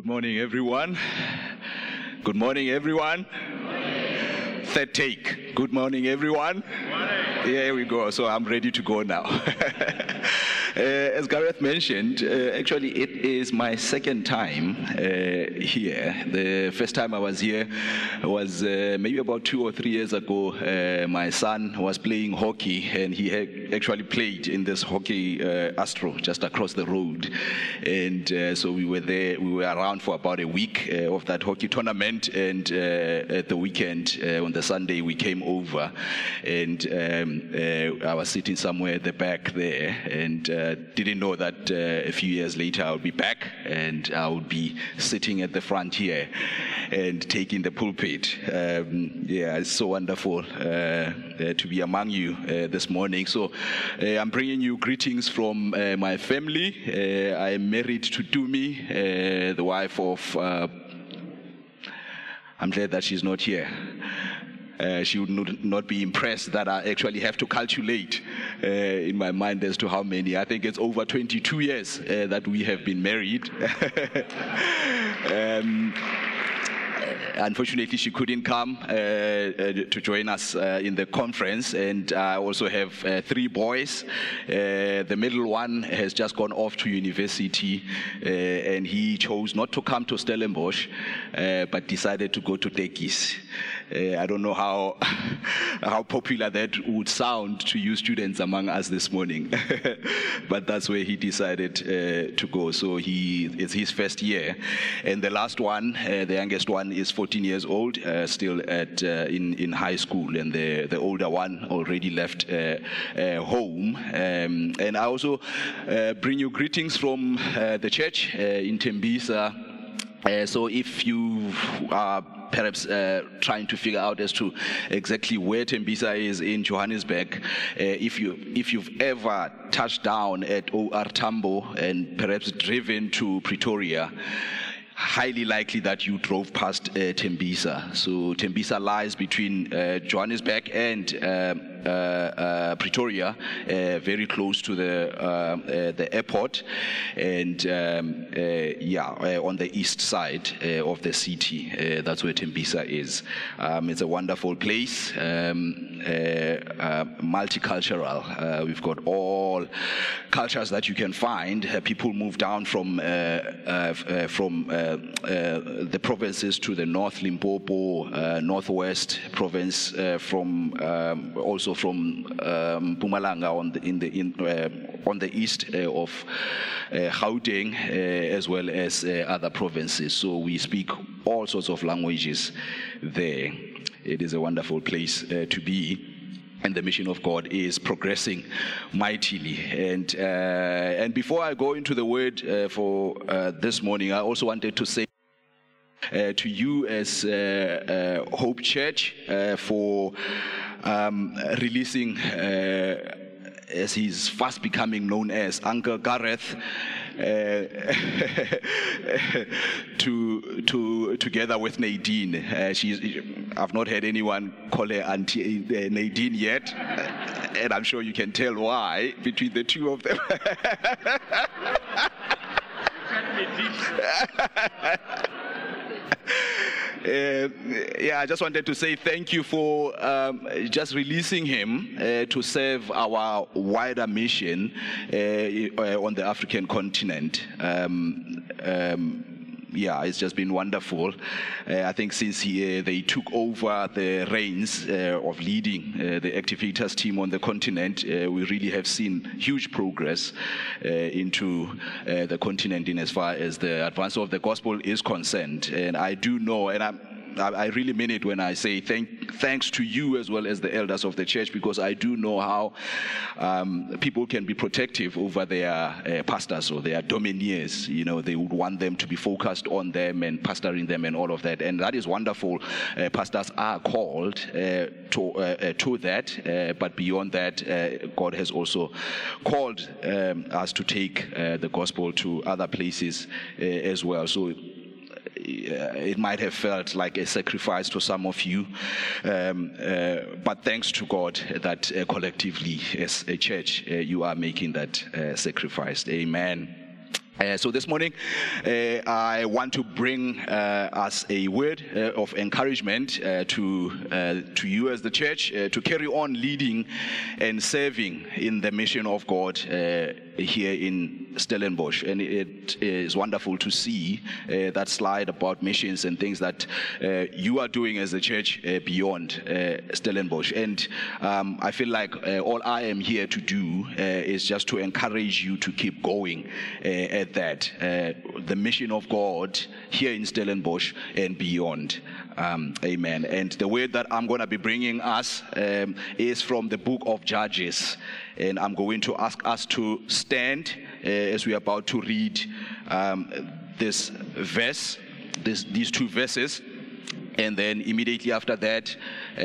Good morning, everyone. Good morning, everyone. Third take. Good morning, everyone. Here we go. So I'm ready to go now. As Gareth mentioned, actually it is my second time here. The first time I was here was maybe about 2 or 3 years ago. My son was playing hockey, and he had actually played in this hockey Astro just across the road. And so we were there. We were around for about a week of that hockey tournament. And at the weekend, on the Sunday, we came over, and I was sitting somewhere at the back there, and didn't know that a few years later I would be back, and I would be sitting at the front here and taking the pulpit. Yeah, it's so wonderful to be among you this morning. So I'm bringing you greetings from my family. I am married to Dumi, the wife of... I'm glad that she's not here. She would not be impressed that I actually have to calculate in my mind as to how many. I think it's over 22 years that we have been married. Unfortunately, she couldn't come to join us in the conference, and I also have 3 boys. The middle one has just gone off to university, and he chose not to come to Stellenbosch, but decided to go to Tekis. I don't know how popular that would sound to you students among us this morning, but that's where he decided to go. So it's his first year, and the last one, the youngest one, is 14 years old, still in high school, and the older one already left home. And I also bring you greetings from the church in Tembisa. So if you are perhaps trying to figure out as to exactly where Tembisa is in Johannesburg, if you've ever touched down at OR Tambo and perhaps driven to Pretoria, highly likely that you drove past Tembisa. So Tembisa lies between Johannesburg and Pretoria, very close to the airport, and on the east side of the city. That's where Tembisa is. It's a wonderful place, multicultural. We've got all cultures that you can find. People move down from the provinces to the north, Limpopo, northwest province, also from Mpumalanga on the east of Gauteng, as well as other provinces. So we speak all sorts of languages there. It is a wonderful place to be. And the mission of God is progressing mightily. And before I go into the word for this morning, I also wanted to say to you as Hope Church for releasing, as he's fast becoming known as, Uncle Gareth, together with Nadine. I've not had anyone call her Auntie Nadine yet, and I'm sure you can tell why between the two of them. I just wanted to say thank you for just releasing him to serve our wider mission on the African continent. It's just been wonderful. I think since they took over the reins of leading the Activators team on the continent, we really have seen huge progress into the continent in as far as the advance of the gospel is concerned. And I do know, and I really mean it when I say thanks to you as well as the elders of the church, because I do know how people can be protective over their pastors or their domineers. You know, they would want them to be focused on them and pastoring them and all of that, and that is wonderful. Pastors are called to that, but beyond that, God has also called us to take the gospel to other places as well. So it might have felt like a sacrifice to some of you, but thanks to God that collectively as a church you are making that sacrifice. Amen. So this morning, I want to bring us a word of encouragement to you as the church to carry on leading and serving in the mission of God here in Stellenbosch. And it is wonderful to see that slide about missions and things that you are doing as a church beyond Stellenbosch. And I feel like all I am here to do is just to encourage you to keep going at that, the mission of God here in Stellenbosch and beyond. Amen. And the word that I'm going to be bringing us is from the book of Judges. And I'm going to ask us to stand as we are about to read this verse, these two verses. And then immediately after that,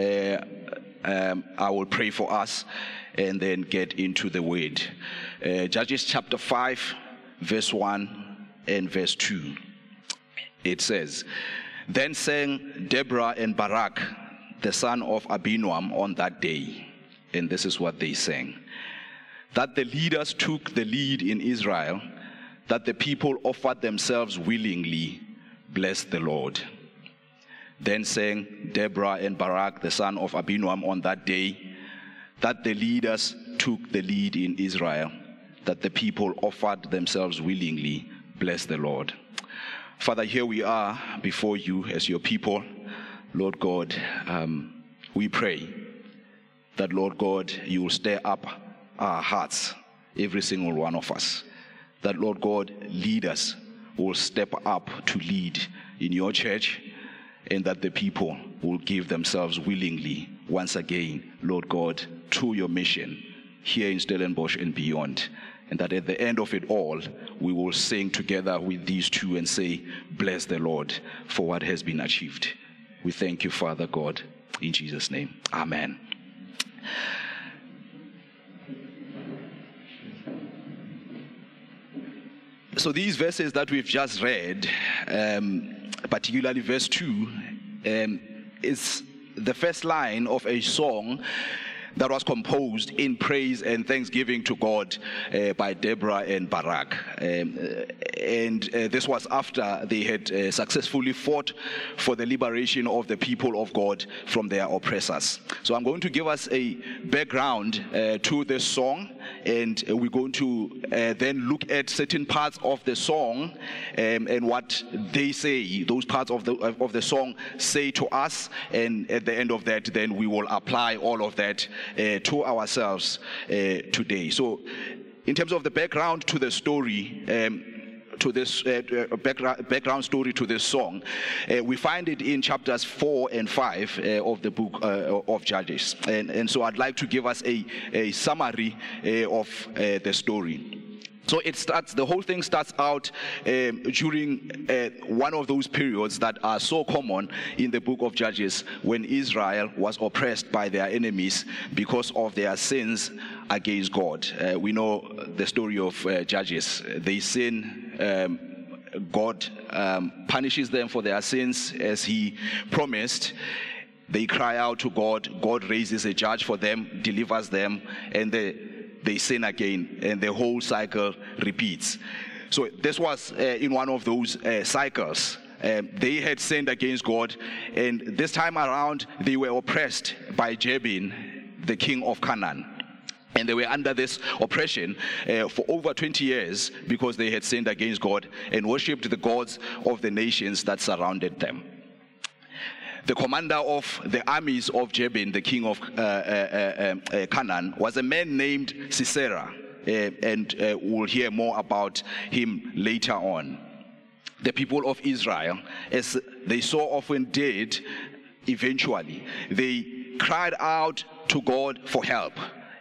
I will pray for us and then get into the word. Judges chapter 5, verse 1 and verse 2. It says, "Then sang Deborah and Barak, the son of Abinoam, on that day." And this is what they sang. "That the leaders took the lead in Israel, that the people offered themselves willingly, bless the Lord. Then sang Deborah and Barak, the son of Abinoam, on that day, that the leaders took the lead in Israel, that the people offered themselves willingly, bless the Lord." Father, here we are before you as your people. Lord God, we pray that, Lord God, you will stir up our hearts, every single one of us. That, Lord God, leaders will step up to lead in your church, and that the people will give themselves willingly once again, Lord God, to your mission here in Stellenbosch and beyond. And that at the end of it all, we will sing together with these two and say, bless the Lord for what has been achieved. We thank you, Father God, in Jesus' name. Amen. So these verses that we've just read, particularly verse 2, is the first line of a song that was composed in praise and thanksgiving to God by Deborah and Barak. This was after they had successfully fought for the liberation of the people of God from their oppressors. So I'm going to give us a background to this song, and we're going to then look at certain parts of the song and what they say, those parts of the song say to us, and at the end of that, then we will apply all of that to ourselves today. So in terms of the background to the story, to this background story to this song, we find it in chapters 4 and 5 of the book of Judges. And so I'd like to give us a summary of the story. So the whole thing starts out during one of those periods that are so common in the book of Judges, when Israel was oppressed by their enemies because of their sins against God. We know the story of Judges. They sin, God punishes them for their sins as he promised. They cry out to God. God raises a judge for them, delivers them, and they sin again, and the whole cycle repeats. So this was in one of those cycles. They had sinned against God, and this time around they were oppressed by Jabin, the king of Canaan. And they were under this oppression for over 20 years because they had sinned against God and worshipped the gods of the nations that surrounded them. The commander of the armies of Jabin, the king of Canaan, was a man named Sisera, and we'll hear more about him later on. The people of Israel, as they so often did, eventually, they cried out to God for help,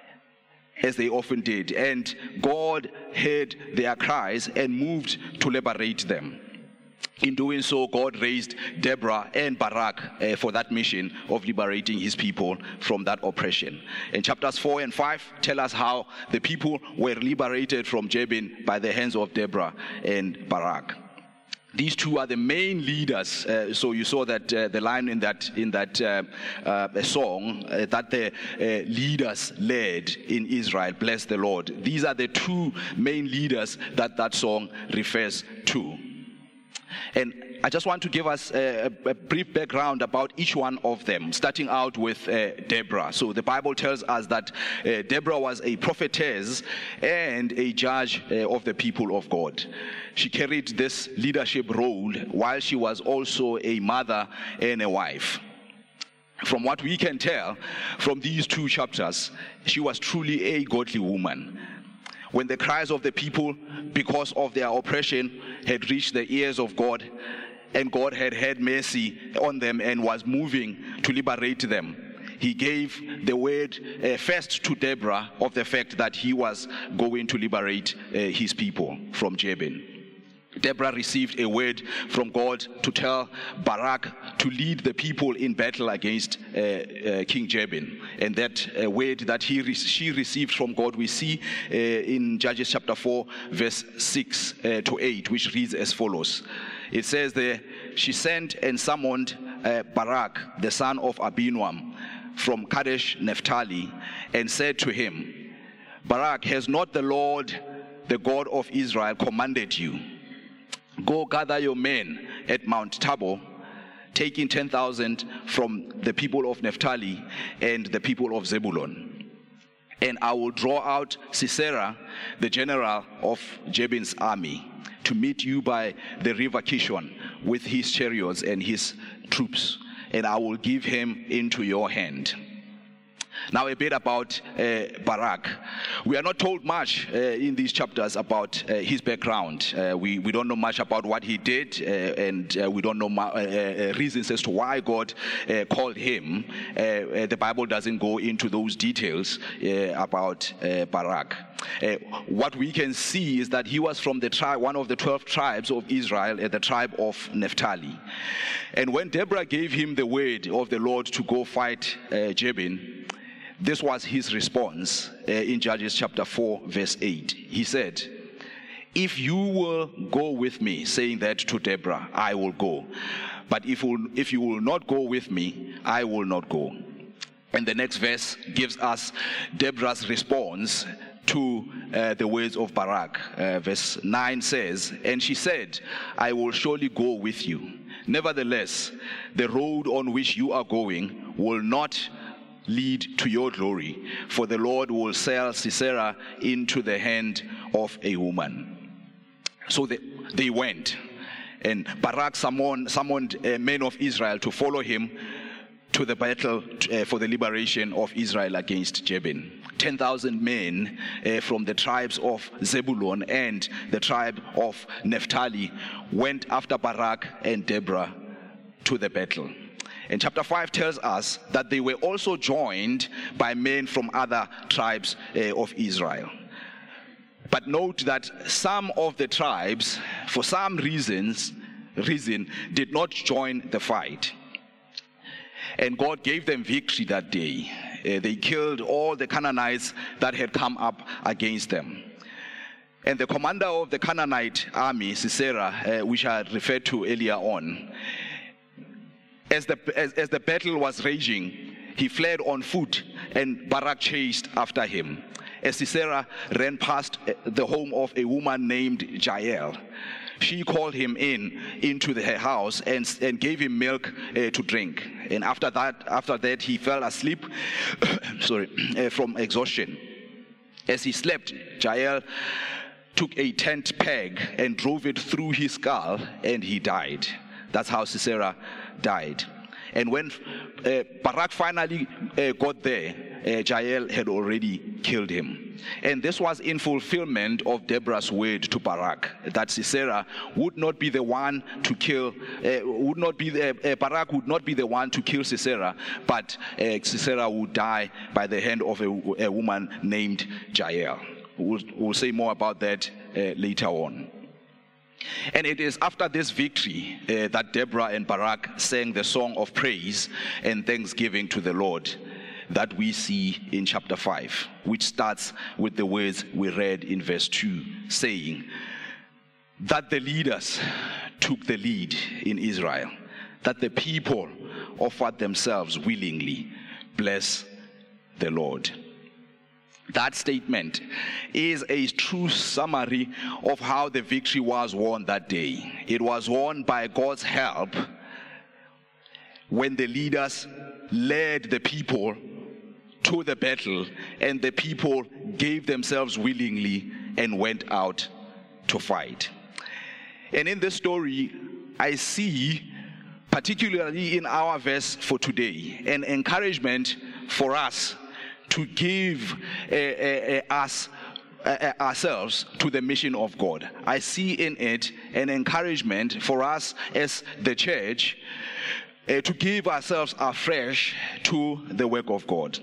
as they often did, and God heard their cries and moved to liberate them. In doing so, God raised Deborah and Barak for that mission of liberating his people from that oppression. And chapters 4 and 5 tell us how the people were liberated from Jabin by the hands of Deborah and Barak. These two are the main leaders. So you saw that the line in that song that the leaders led in Israel. Bless the Lord. These are the two main leaders that song refers to. And I just want to give us a brief background about each one of them, starting out with Deborah. So the Bible tells us that Deborah was a prophetess and a judge of the people of God. She carried this leadership role while she was also a mother and a wife. From what we can tell from these two chapters, she was truly a godly woman. When the cries of the people because of their oppression had reached the ears of God, and God had had mercy on them and was moving to liberate them, he gave the word first to Deborah of the fact that he was going to liberate his people from Jabin. Deborah received a word from God to tell Barak to lead the people in battle against King Jabin. And that word that she received from God, we see in Judges chapter 4, verse 6 to 8, which reads as follows. It says there, she sent and summoned Barak, the son of Abinoam, from Kadesh Naphtali, and said to him, Barak, has not the Lord, the God of Israel, commanded you? Go gather your men at Mount Tabor, taking 10,000 from the people of Naphtali and the people of Zebulun. And I will draw out Sisera, the general of Jabin's army, to meet you by the river Kishon with his chariots and his troops, and I will give him into your hand. Now a bit about Barak. We are not told much in these chapters about his background. We don't know much about what he did, and we don't know reasons as to why God called him. The Bible doesn't go into those details about Barak. What we can see is that he was from the tribe, one of the 12 tribes of Israel, the tribe of Naphtali. And when Deborah gave him the word of the Lord to go fight Jabin, this was his response in Judges chapter 4, verse 8. He said, if you will go with me, saying that to Deborah, I will go. But if you will not go with me, I will not go. And the next verse gives us Deborah's response to the words of Barak. Verse 9 says, and she said, I will surely go with you. Nevertheless, the road on which you are going will not lead to your glory, for the Lord will sell Sisera into the hand of a woman. So they went, and Barak summoned men of Israel to follow him to the battle for the liberation of Israel against Jabin. 10,000 men from the tribes of Zebulun and the tribe of Naphtali went after Barak and Deborah to the battle. And chapter 5 tells us that they were also joined by men from other tribes of Israel. But note that some of the tribes, for some reason, did not join the fight. And God gave them victory that day. They killed all the Canaanites that had come up against them. And the commander of the Canaanite army, Sisera, which I referred to earlier on, as the battle was raging, he fled on foot, and Barak chased after him. As Sisera ran past the home of a woman named Jael, she called him into her house and gave him milk to drink. And after that, he fell asleep from exhaustion. As he slept, Jael took a tent peg and drove it through his skull, and he died. That's how Sisera died. And when Barak finally got there, Jael had already killed him. And this was in fulfillment of Deborah's word to Barak, that Sisera would not be the one to kill, Barak would not be the one to kill Sisera, but Sisera would die by the hand of a woman named Jael. We'll say more about that later on. And it is after this victory that Deborah and Barak sang the song of praise and thanksgiving to the Lord that we see in chapter 5, which starts with the words we read in verse 2, saying that the leaders took the lead in Israel, that the people offered themselves willingly. Bless the Lord. That statement is a true summary of how the victory was won that day. It was won by God's help when the leaders led the people to the battle, and the people gave themselves willingly and went out to fight. And in this story, I see, particularly in our verse for today, an encouragement for us to give ourselves to the mission of God. I see in it an encouragement for us as the church to give ourselves afresh to the work of God.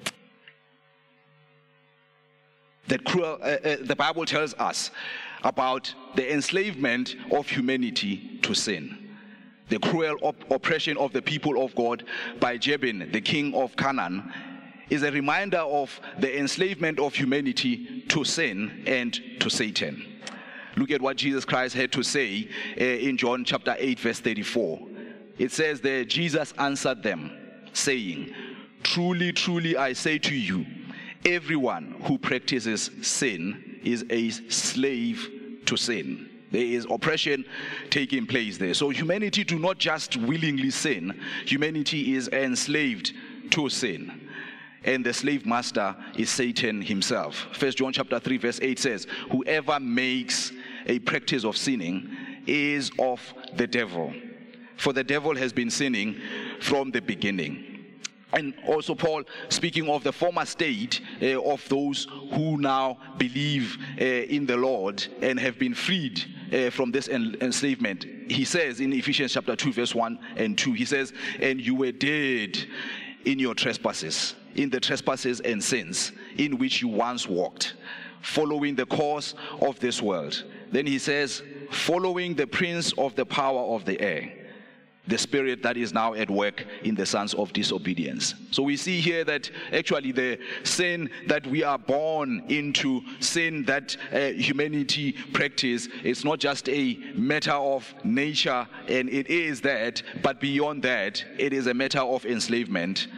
The Bible tells us about the enslavement of humanity to sin. The cruel oppression of the people of God by Jabin, the king of Canaan, is a reminder of the enslavement of humanity to sin and to Satan. Look at what Jesus Christ had to say in John chapter 8, verse 34. It says there, Jesus answered them, saying, "Truly, truly, I say to you, everyone who practices sin is a slave to sin." There is oppression taking place there. So humanity do not just willingly sin. Humanity is enslaved to sin. And the slave master is Satan himself. 1 John chapter 3 verse 8 says, "Whoever makes a practice of sinning is of the devil. For the devil has been sinning from the beginning." And also Paul, speaking of the former state of those who now believe in the Lord and have been freed from this enslavement, he says in Ephesians chapter 2 verse 1 and 2, he says, "And you were dead in your trespasses, in the trespasses and sins in which you once walked, following the course of this world." Then he says, "Following the prince of the power of the air, the spirit that is now at work in the sons of disobedience." So we see here that actually the sin that we are born into, sin that humanity practice, it's not just a matter of nature, and it is that, but beyond that, it is a matter of enslavement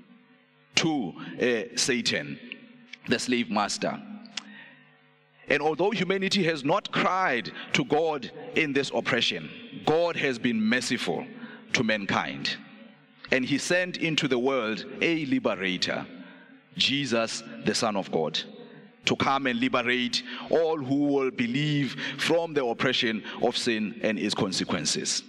to Satan, the slave master. And although humanity has not cried to God in this oppression, God has been merciful to mankind. And he sent into the world a liberator, Jesus, the Son of God, to come and liberate all who will believe from the oppression of sin and its consequences.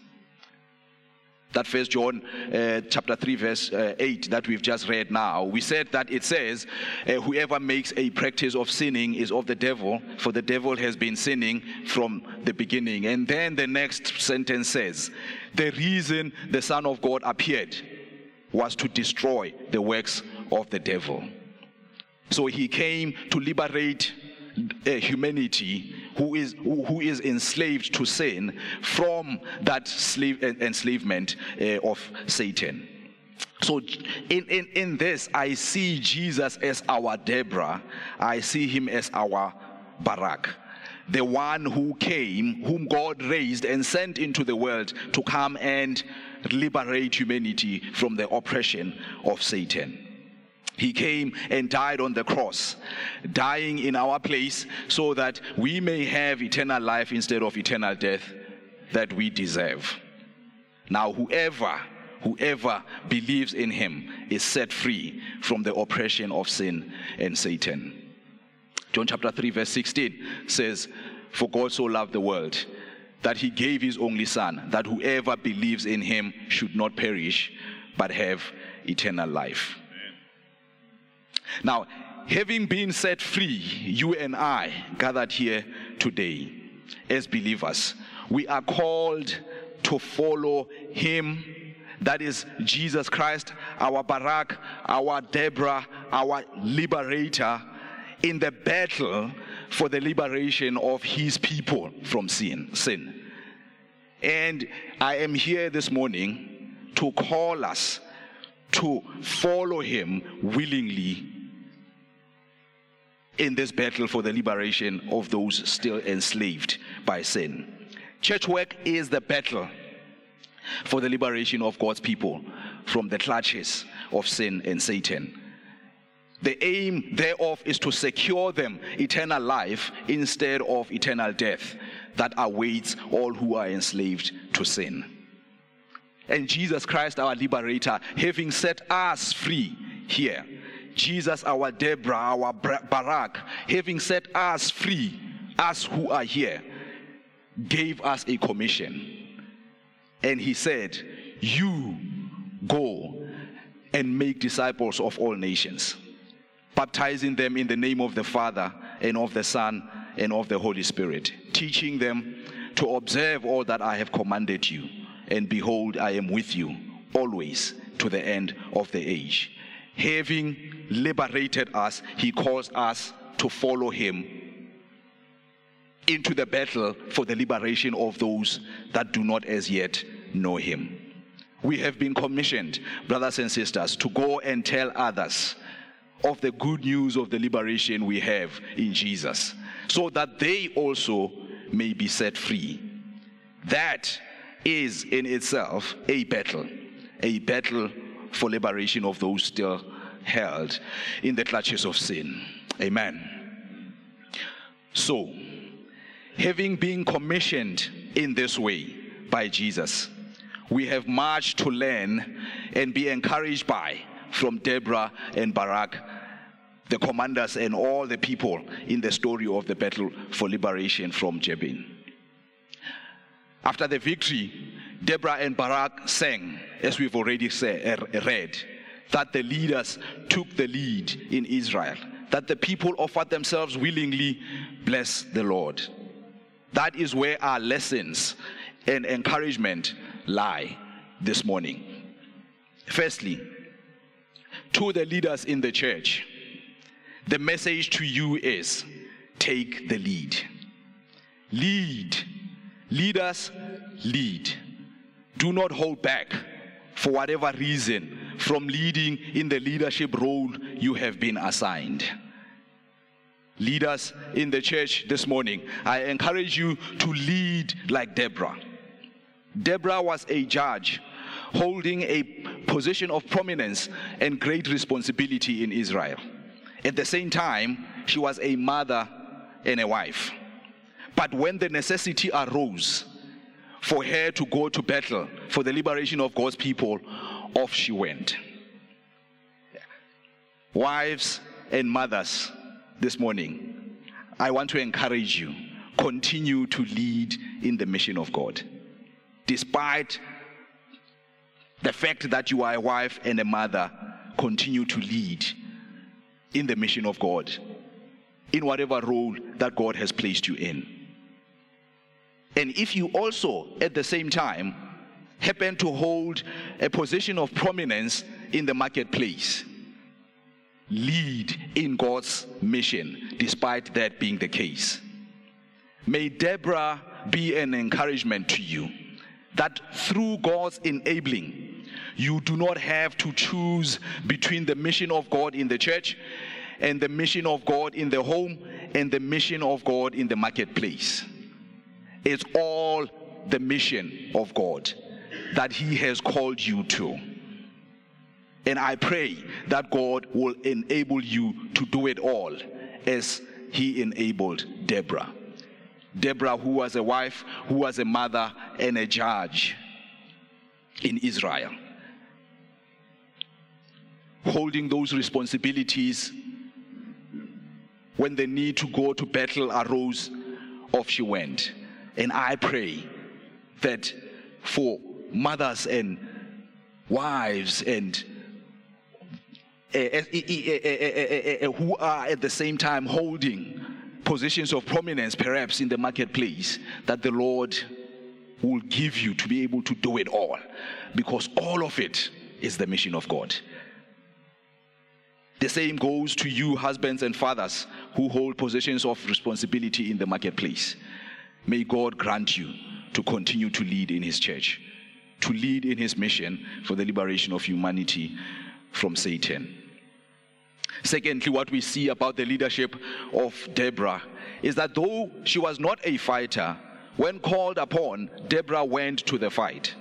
That 1 John chapter 3 verse 8 that we've just read now, we said that it says, "Whoever makes a practice of sinning is of the devil, for the devil has been sinning from the beginning." And then the next sentence says, "The reason the Son of God appeared was to destroy the works of the devil." So he came to liberate humanity who is enslaved to sin from that enslavement of Satan. So in this, I see Jesus as our Deborah. I see him as our Barak, the one who came, whom God raised and sent into the world to come and liberate humanity from the oppression of Satan. He came and died on the cross, dying in our place so that we may have eternal life instead of eternal death that we deserve. Now, whoever believes in him is set free from the oppression of sin and Satan. John chapter 3 verse 16 says, "For God so loved the world that he gave his only Son, that whoever believes in him should not perish, but have eternal life." Now, having been set free, you and I gathered here today as believers, we are called to follow him, that is Jesus Christ, our Barak, our Deborah, our liberator, in the battle for the liberation of his people from sin. And I am here this morning to call us to follow him willingly in this battle for the liberation of those still enslaved by sin. Church work is the battle for the liberation of God's people from the clutches of sin and Satan. The aim thereof is to secure them eternal life instead of eternal death that awaits all who are enslaved to sin. And Jesus Christ, our liberator, having set us free here, Jesus, our Deborah, our Barak, having set us free, us who are here, gave us a commission. And he said, you go and make disciples of all nations, baptizing them in the name of the Father and of the Son and of the Holy Spirit, teaching them to observe all that I have commanded you. And behold, I am with you always to the end of the age. Having liberated us, he calls us to follow him into the battle for the liberation of those that do not as yet know him. We have been commissioned, brothers and sisters, to go and tell others of the good news of the liberation we have in Jesus, so that they also may be set free. That is in itself a battle for liberation of those still held in the clutches of sin. Amen. So, having been commissioned in this way by Jesus, we have much to learn and be encouraged by from Deborah and Barak, the commanders and all the people in the story of the battle for liberation from Jabin. After the victory, Deborah and Barak sang, as we've already read, that the leaders took the lead in Israel, that the people offered themselves willingly. Bless the Lord. That is where our lessons and encouragement lie this morning. Firstly, to the leaders in the church, the message to you is, take the lead. Lead. Leaders, lead. Do not hold back, for whatever reason, from leading in the leadership role you have been assigned. Leaders in the church this morning, I encourage you to lead like Deborah. Deborah was a judge holding a position of prominence and great responsibility in Israel. At the same time, she was a mother and a wife. But when the necessity arose for her to go to battle for the liberation of God's people, off she went. Wives and mothers, this morning, I want to encourage you, continue to lead in the mission of God. Despite the fact that you are a wife and a mother, continue to lead in the mission of God, in whatever role that God has placed you in. And if you also, at the same time, happen to hold a position of prominence in the marketplace, lead in God's mission, despite that being the case. May Deborah be an encouragement to you, that through God's enabling, you do not have to choose between the mission of God in the church and the mission of God in the home and the mission of God in the marketplace. It's all the mission of God that he has called you to. And I pray that God will enable you to do it all as he enabled Deborah. Deborah, who was a wife, who was a mother and a judge in Israel, holding those responsibilities. When the need to go to battle arose, off she went. And I pray that for mothers and wives and who are at the same time holding positions of prominence, perhaps in the marketplace, that the Lord will give you to be able to do it all, because all of it is the mission of God. The same goes to you, husbands and fathers, who hold positions of responsibility in the marketplace. May God grant you to continue to lead in his church, to lead in his mission for the liberation of humanity from Satan. Secondly, what we see about the leadership of Deborah is that though she was not a fighter When called upon, Deborah went to the fight.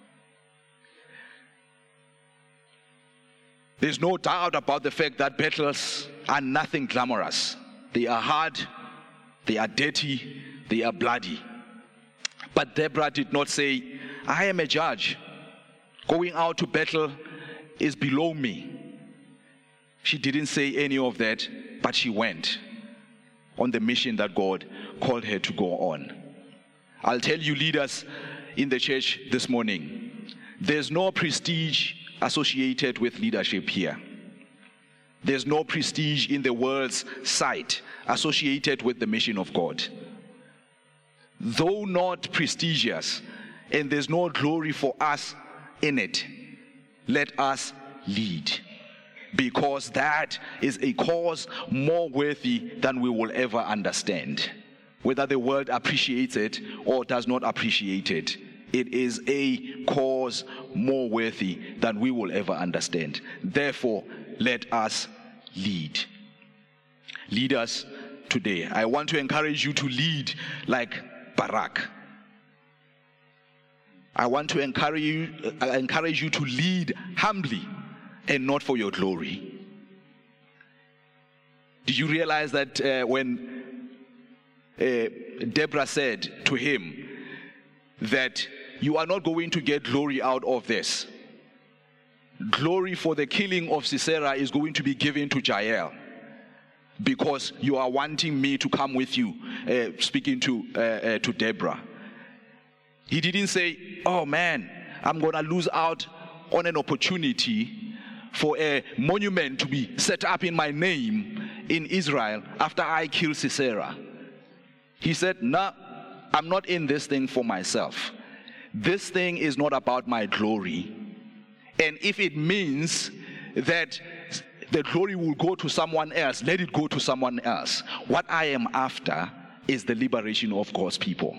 There's no doubt about the fact that battles are nothing glamorous. They are hard, they are dirty, they are bloody. But Deborah did not say, I am a judge. Going out to battle is below me. She didn't say any of that, but she went on the mission that God called her to go on. I'll tell you, leaders in the church this morning, there's no prestige associated with leadership here. There's no prestige in the world's sight associated with the mission of God. Though not prestigious, and there's no glory for us in it, let us lead, because that is a cause more worthy than we will ever understand. Whether the world appreciates it or does not appreciate it, it is a cause more worthy than we will ever understand. Therefore, let us lead. Leaders today, I want to encourage you to lead like Barak. I want to encourage you to lead humbly and not for your glory. Did you realize that when Deborah said to him that you are not going to get glory out of this? Glory for the killing of Sisera is going to be given to Jael, because you are wanting me to come with you, speaking to Deborah. He didn't say, oh man, I'm going to lose out on an opportunity for a monument to be set up in my name in Israel after I kill Sisera. He said, no, I'm not in this thing for myself. This thing is not about my glory. And if it means that the glory will go to someone else, let it go to someone else. What I am after is the liberation of God's people.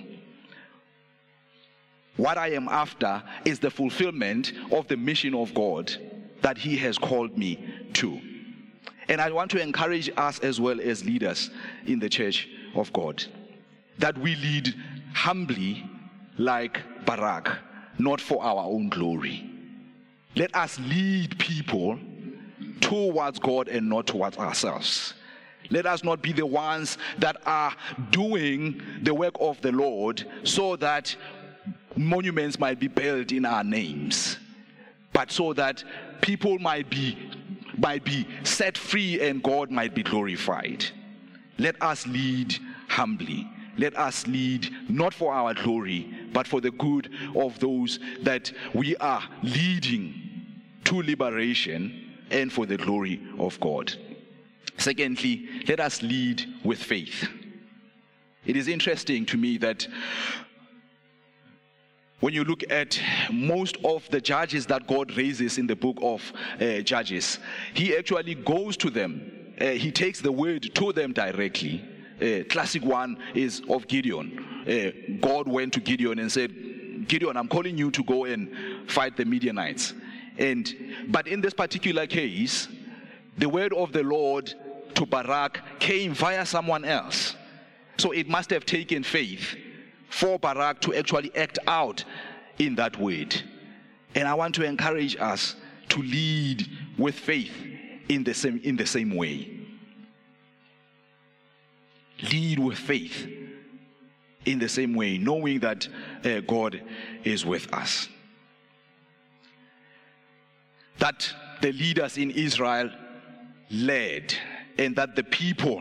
What I am after is the fulfillment of the mission of God that He has called me to. And I want to encourage us as well as leaders in the church of God, that we lead humbly like Barak, not for our own glory. Let us lead people towards God and not towards ourselves. Let us not be the ones that are doing the work of the Lord so that monuments might be built in our names, but so that people might be set free and God might be glorified. Let us lead humbly. Let us lead not for our glory, but for the good of those that we are leading to liberation and for the glory of God. Secondly, let us lead with faith. It is interesting to me that when you look at most of the judges that God raises in the book of Judges, He actually goes to them. He takes the word to them directly. Classic one is of Gideon. God went to Gideon and said, Gideon, I'm calling you to go and fight the Midianites. But in this particular case, the word of the Lord to Barak came via someone else. So it must have taken faith for Barak to actually act out in that word. And I want to encourage us to lead with faith in the same way. Lead with faith in the same way, knowing that God is with us. That the leaders in Israel led, and that the people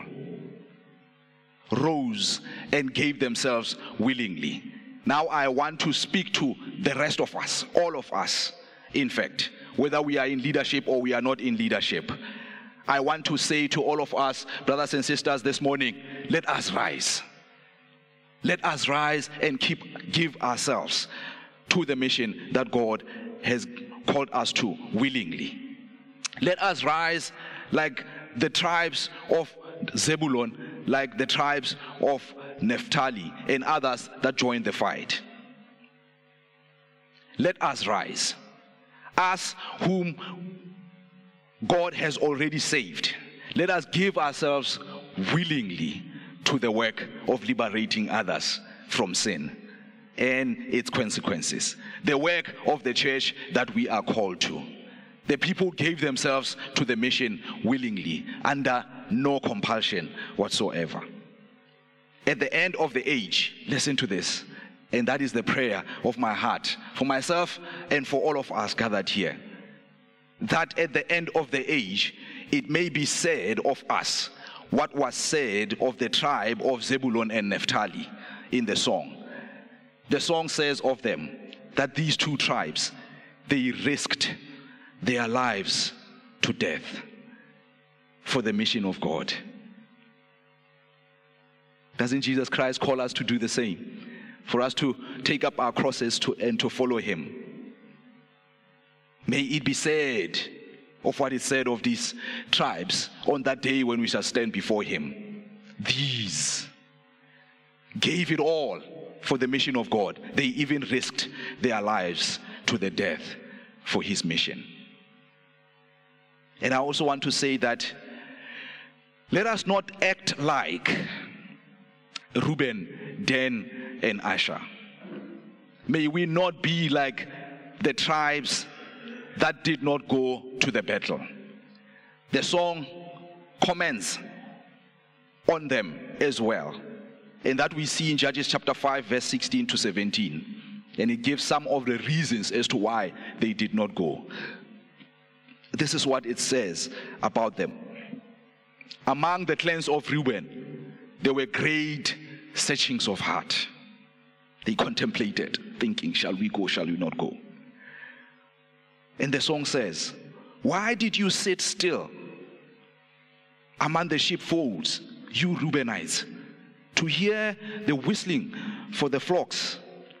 rose and gave themselves willingly. Now I want to speak to the rest of us, all of us, in fact, whether we are in leadership or we are not in leadership. I want to say to all of us, brothers and sisters, this morning, let us rise. Let us rise and give ourselves to the mission that God has called us to willingly. Let us rise like the tribes of Zebulun, like the tribes of Naphtali and others that joined the fight. Let us rise. Us whom God has already saved. Let us give ourselves willingly to the work of liberating others from sin and its consequences. The work of the church that we are called to. The people gave themselves to the mission willingly, under no compulsion whatsoever. At the end of the age, listen to this, and that is the prayer of my heart for myself and for all of us gathered here, that at the end of the age, it may be said of us what was said of the tribe of Zebulun and Naphtali in the song. The song says of them that these two tribes, they risked their lives to death for the mission of God. Doesn't Jesus Christ call us to do the same? For us to take up our crosses and to follow him. May it be said of what is said of these tribes on that day when we shall stand before him. These gave it all for the mission of God. They even risked their lives to the death for his mission. And I also want to say that let us not act like Reuben, Dan, and Asher. May we not be like the tribes that did not go to the battle. The song comments on them as well, and that we see in Judges chapter 5 verse 16 to 17, and it gives some of the reasons as to why they did not go. This is what it says about them. Among the clans of Reuben, there were great searchings of heart. They contemplated, thinking, shall we go, shall we not go? And the song says, why did you sit still among the sheepfolds, you Reubenites, to hear the whistling for the flocks?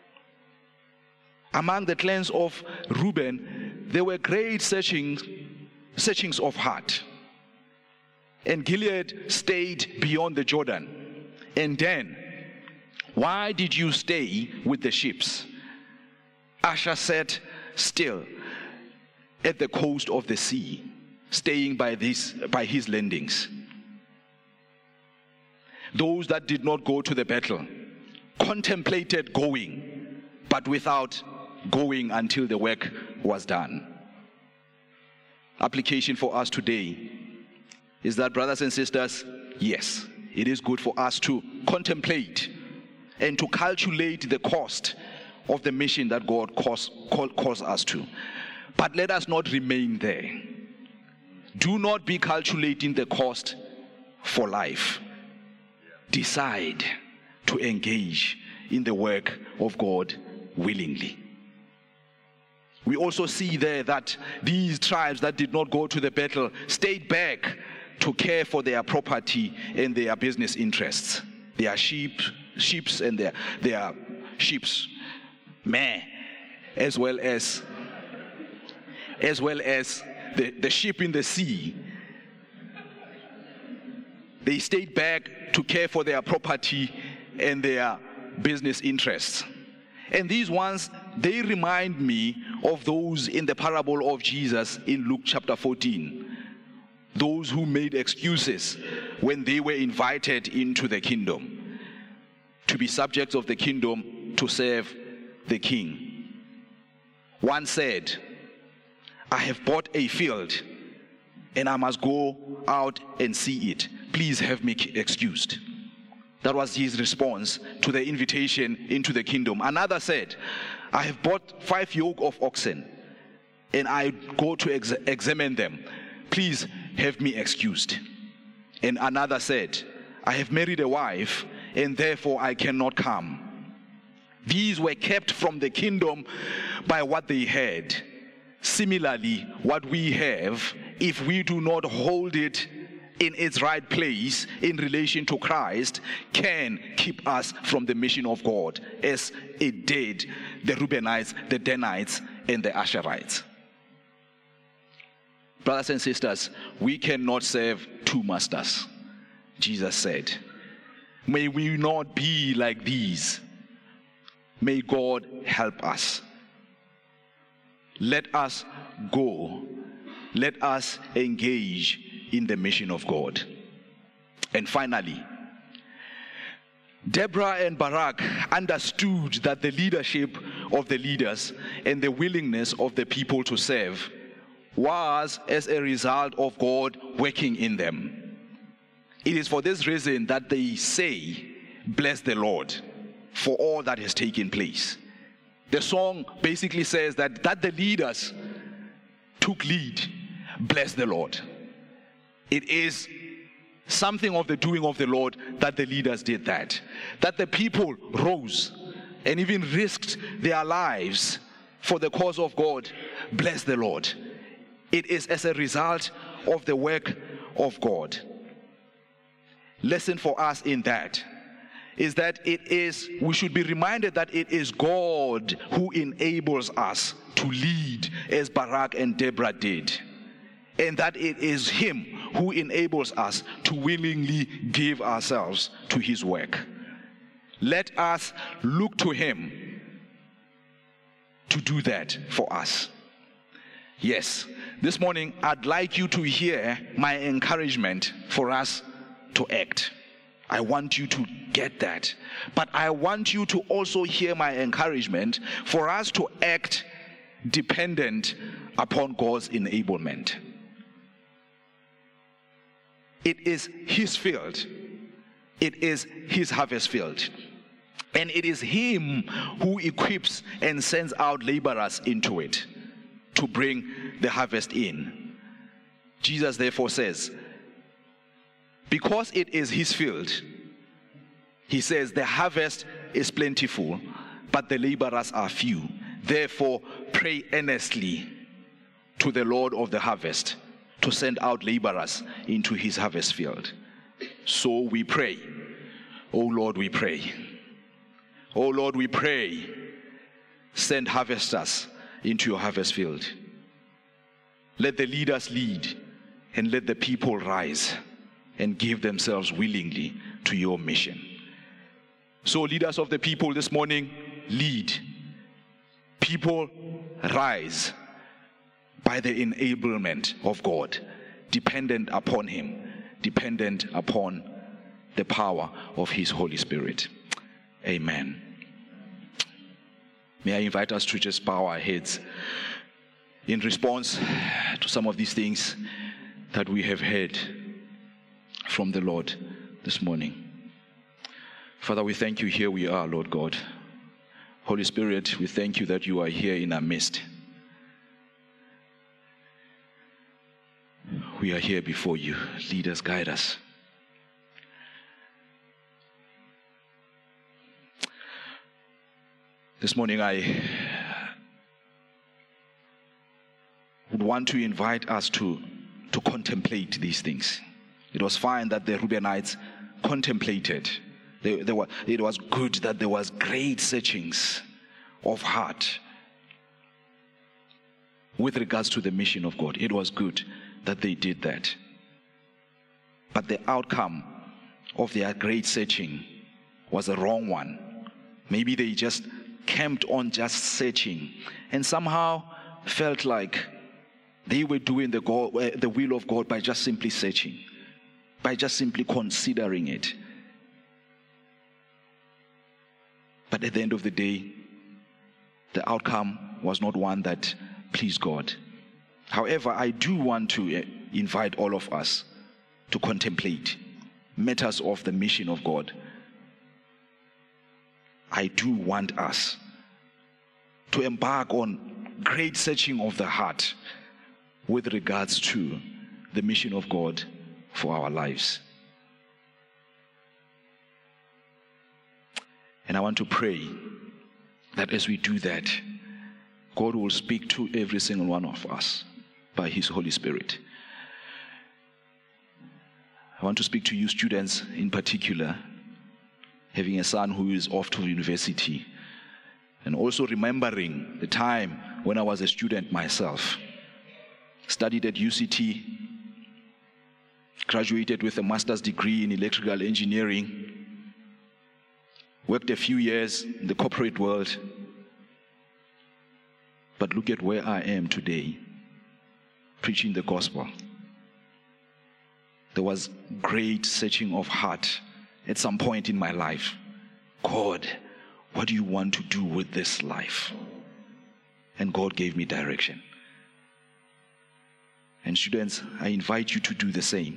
Among the clans of Reuben, there were great searchings of heart. And Gilead stayed beyond the Jordan. And then, why did you stay with the sheep? Asher sat still at the coast of the sea, staying by his landings. Those that did not go to the battle contemplated going, but without going until the work was done. Application for us today is that, brothers and sisters, yes, it is good for us to contemplate and to calculate the cost of the mission that God calls us to. But let us not remain there. Do not be calculating the cost for life. Decide to engage in the work of God willingly. We also see there that these tribes that did not go to the battle stayed back to care for their property and their business interests. Their sheeps and their sheeps, as well as the sheep in the sea. They stayed back to care for their property and their business interests. And these ones, they remind me of those in the parable of Jesus in Luke chapter 14. Those who made excuses when they were invited into the kingdom, to be subjects of the kingdom, to serve the king. One said, I have bought a field and I must go out and see it. Please have me excused. That was his response to the invitation into the kingdom. Another said, I have bought 5 yoke of oxen and I go to examine them. Please have me excused. And another said, I have married a wife and therefore I cannot come. These were kept from the kingdom by what they had. Similarly, what we have, if we do not hold it in its right place in relation to Christ, can keep us from the mission of God, as it did the Reubenites, the Danites, and the Asherites. Brothers and sisters, we cannot serve 2 masters. Jesus said, may we not be like these. May God help us. Let us go. Let us engage in the mission of God. And finally, Deborah and Barak understood that the leadership of the leaders and the willingness of the people to serve was as a result of God working in them. It is for this reason that they say, "Bless the Lord," for all that has taken place. The song basically says that the leaders took lead. Bless the Lord. It is something of the doing of the Lord that the leaders did that. That the people rose and even risked their lives for the cause of God. Bless the Lord. It is as a result of the work of God. Lesson for us in that is that we should be reminded that it is God who enables us to lead as Barak and Deborah did. And that it is Him who enables us to willingly give ourselves to His work. Let us look to Him to do that for us. Yes, this morning I'd like you to hear my encouragement for us to act. I want you to get that. But I want you to also hear my encouragement for us to act dependent upon God's enablement. It is His field. It is His harvest field. And it is Him who equips and sends out laborers into it to bring the harvest in. Jesus therefore says, because it is His field, He says the harvest is plentiful, but the laborers are few. Therefore, pray earnestly to the Lord of the harvest to send out laborers into His harvest field. So we pray. Oh Lord, we pray. Oh Lord, we pray. Send harvesters into your harvest field. Let the leaders lead, and let the people rise and give themselves willingly to your mission. So leaders of the people this morning, lead. People rise by the enablement of God, dependent upon Him, dependent upon the power of His Holy Spirit. Amen. May I invite us to just bow our heads in response to some of these things that we have heard from the Lord this morning. Father, we thank you. Here we are, Lord God. Holy Spirit, we thank you that you are here in our midst. We are here before you. Lead us, guide us. This morning I would want to invite us to contemplate these things. It was fine that the Reubenites contemplated. It was good that there was great searchings of heart with regards to the mission of God. It was good that they did that. But the outcome of their great searching was a wrong one. Maybe they just camped on just searching and somehow felt like they were doing the will of God by just simply searching, by just simply considering it. But at the end of the day, the outcome was not one that pleased God. However, I do want to invite all of us to contemplate matters of the mission of God. I do want us to embark on great searching of the heart with regards to the mission of God for our lives. And I want to pray that as we do that, God will speak to every single one of us by His Holy Spirit. I want to speak to you students in particular, having a son who is off to university, and also remembering the time when I was a student myself. Studied at UCT, graduated with a master's degree in electrical engineering, worked a few years in the corporate world, but look at where I am today, preaching the gospel. There was great searching of heart at some point in my life God, what do you want to do with this life? And God gave me direction. And students, I invite you to do the same.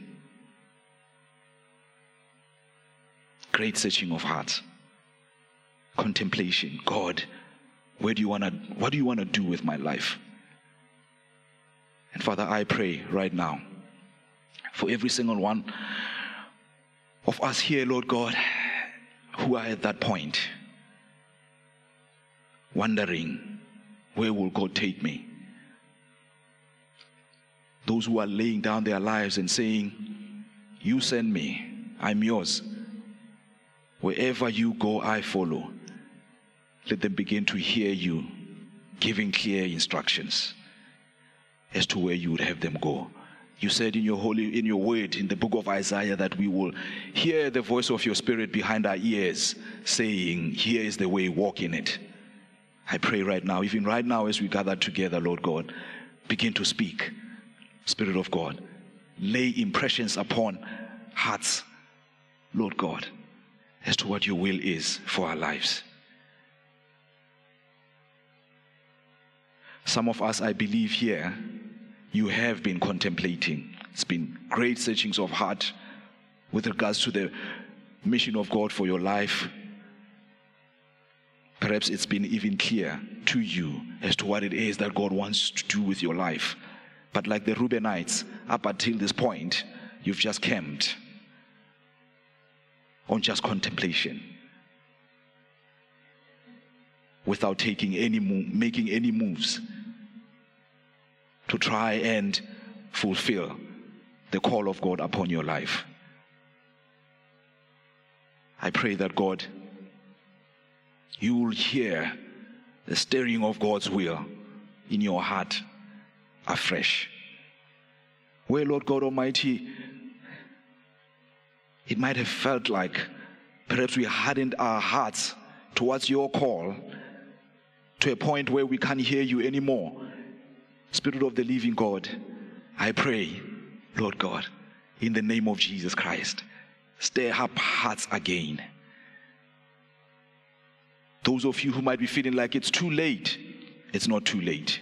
Great searching of heart. Contemplation. God, what do you want to do with my life? And Father, I pray right now for every single one of us here, Lord God, who are at that point, wondering, where will God take me? Those who are laying down their lives and saying, you send me, I'm yours. Wherever you go, I follow. Let them begin to hear you giving clear instructions as to where you would have them go. You said in your word, in the book of Isaiah, that we will hear the voice of your Spirit behind our ears saying, here is the way, walk in it. I pray right now, even right now as we gather together, Lord God, begin to speak. Spirit of God, lay impressions upon hearts, Lord God, as to what your will is for our lives. Some of us, I believe here, you have been contemplating. It's been great searchings of heart with regards to the mission of God for your life. Perhaps it's been even clear to you as to what it is that God wants to do with your life. But like the Reubenites, up until this point, you've just camped on just contemplation without making any moves to try and fulfill the call of God upon your life. I pray that God, you will hear the stirring of God's will in your heart afresh. Where, Lord God Almighty, it might have felt like perhaps we hardened our hearts towards your call to a point where we can't hear you anymore. Spirit of the living God, I pray, Lord God, in the name of Jesus Christ, stir up hearts again. Those of you who might be feeling like it's too late, it's not too late.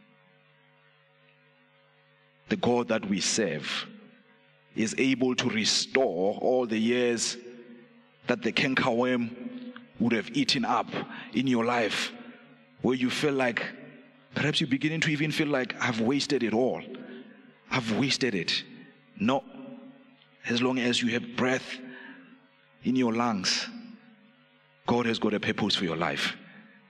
The God that we serve is able to restore all the years that the cankerworm would have eaten up in your life, where you feel like, perhaps you're beginning to even feel like, I've wasted it all. I've wasted it. No. As long as you have breath in your lungs, God has got a purpose for your life.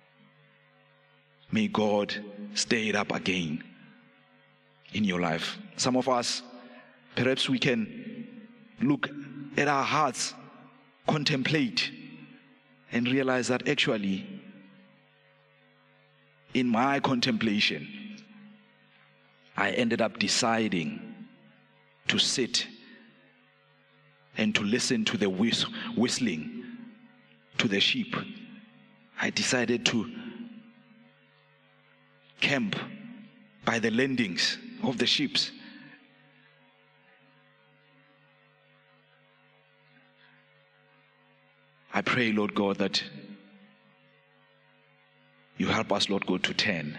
May God stir it up again in your life. Some of us, perhaps we can look at our hearts, contemplate, and realize that actually, in my contemplation, I ended up deciding to sit and to listen to the whistling to the sheep. I decided to camp by the landings of the sheep. I pray, Lord God, that you help us, Lord God, to turn.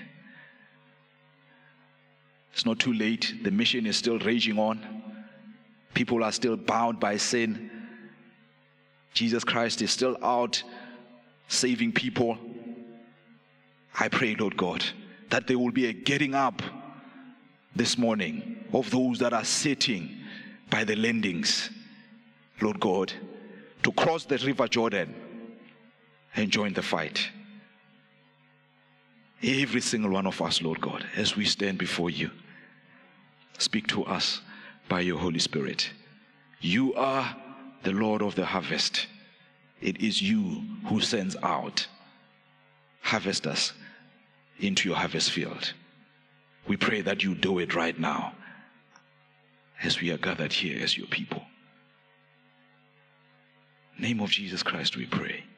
It's not too late. The mission is still raging on. People are still bound by sin. Jesus Christ is still out saving people. I pray, Lord God, that there will be a getting up this morning of those that are sitting by the landings, Lord God, to cross the river Jordan and join the fight. Every single one of us, Lord God, as we stand before you, speak to us by your Holy Spirit. You are the Lord of the harvest. It is you who sends out harvesters into your harvest field. We pray that you do it right now as we are gathered here as your people. In the name of Jesus Christ we pray.